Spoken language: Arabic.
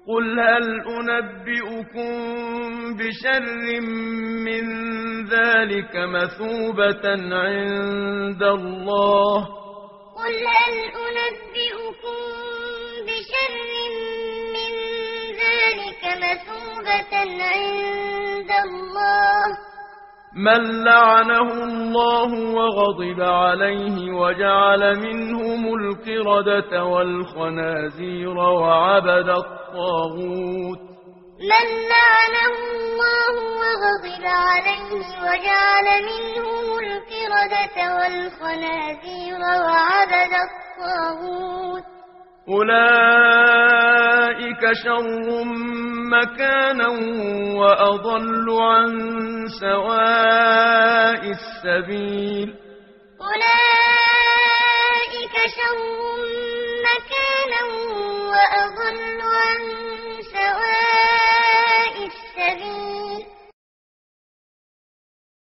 قل هل أنبئكم بشر من ذلك مثوبة عند الله قل هل أنبئكم بشر من ذلك مثوبة عند الله من لعنه الله وغضب عليه وجعل منهم القردة والخنازير وعبد الطاغوت من لعنه الله وغضب عليه وجعل منهم القردة والخنازير وعبد الطاغوت أولئك شر مكانا وأضل عن سواء السبيل أولئك شر مكانا وأضل عن